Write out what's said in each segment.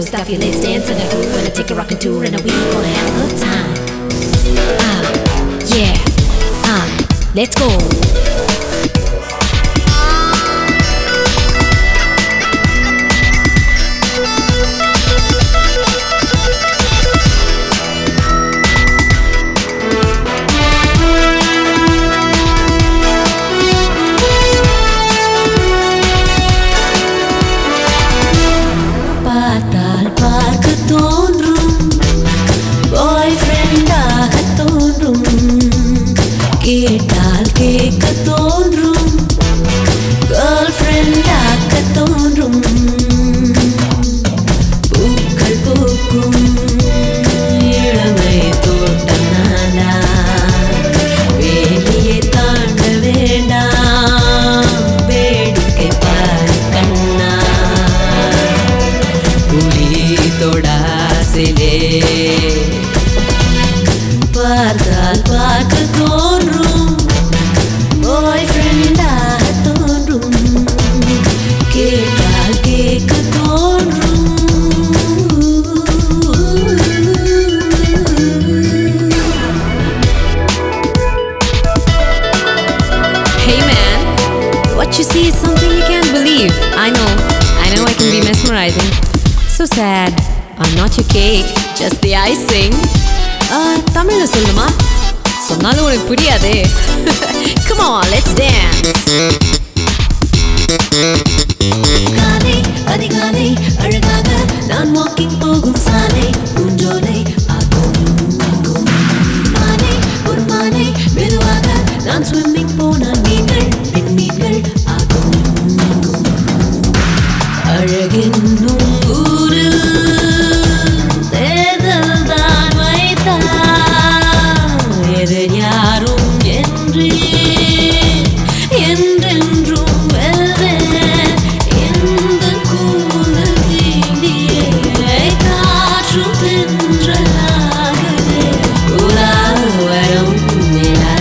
stuff you, let's dance in a groove and take a rockin' tour and we gonna have a good time. Yeah, let's go. கேட்டால் கேட்க தோன்றும் girl friend ஆக்க தோன்றும் பூக்கள் பூக்கும் இளமை தோட்டம் நானா வேலியை தாண்ட வேண்டாம் வேடிக்கை பார் கண்ணா புலி தொடாசிலே பார்த்தால் பார்க்க தோன்றும் பாய் ஃப்ரெண்டாக தோன்றும் கேட்டால் கேட்க தோன்றும். Hey man, what you see is something you can't believe. I know I can be mesmerizing. So sad, I'm not your cake, just the icing. தமிழ்ல சொல்லுமா, சொன்னாலும் உனக்கு புரியாதே. Come on, let's dance. காலை அதிகாலை அழகாக நான் வாக்கிங் போகும் சாலை பூஞ்சோலை ஆகும் மாலை ஒரு மாலை மெதுவாக நான் ஸ்விம்மிங் போனால் மீன்கள் பெண்மீன்கள் ஆகும் அழகென்னும் ஊரில் தேர்தல் தான் வைத்தார் யாரும் என்று என்றென்றும் வெல்வேன் எந்த கூந்தல் தீண்டியே காற்றும் தென்றலாகவே உலாவரும் நிலா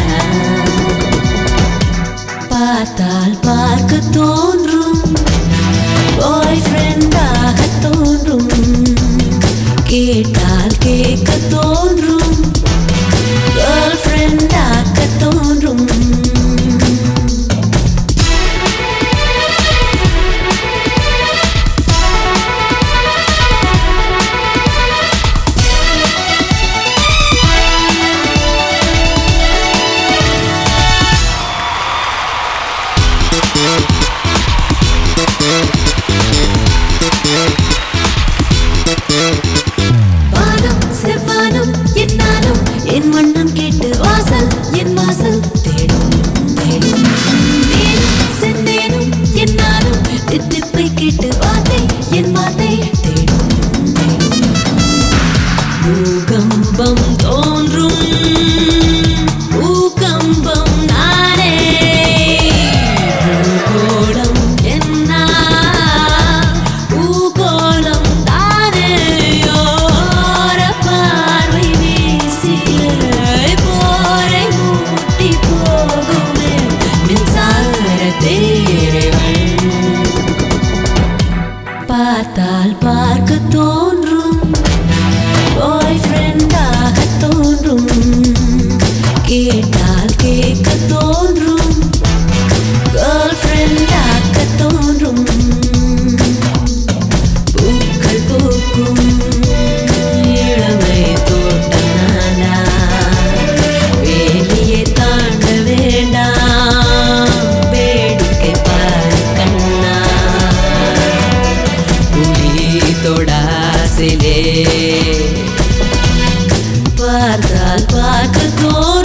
பார்த்தால் பார்க்க தோன்றும் பாய் ஃப்ரெண்டாக தோன்றும் கேட்டால் கேட்க தோன்றும் கேர்ள் ஃப்ரெண்ட் ஆக்க தோன்றும். வானம் செவ்வானம் என்னாலும் என் வண்ணம் கேட்டு வாசல் என் வாசல் தேடும் தேடும் தேனும் செந்தேனும் என்னாலும் தித்திப்பை கேட்டு வார்த்தை என் வார்த்தை தேடும் தேடும் பூகம்பம் தோன்றும் பூகம்பம் நானே பூகோளம் என்ன பூகோளம் தானே யோர பார்வை வீசியே போரை மூட்டி போகுமே மின்சார தேரைகள் பார்த்தால் பார்க்க தோன்றும் பாய் ஃப்ரெண்டாக தோன்றும் கேட்டால் கேட்க தோன்றும் கேர்ள் ஃப்ரெண்ட் ஆக்க தோன்றும் பூக்கள் பூக்கும் இளமை தோட்டம் நானா வேலியை தாண்ட வேண்டாம் வேடிக்கை பார் கண்ணா புலி தொடாசிலே பார்த்தால் பார்க்க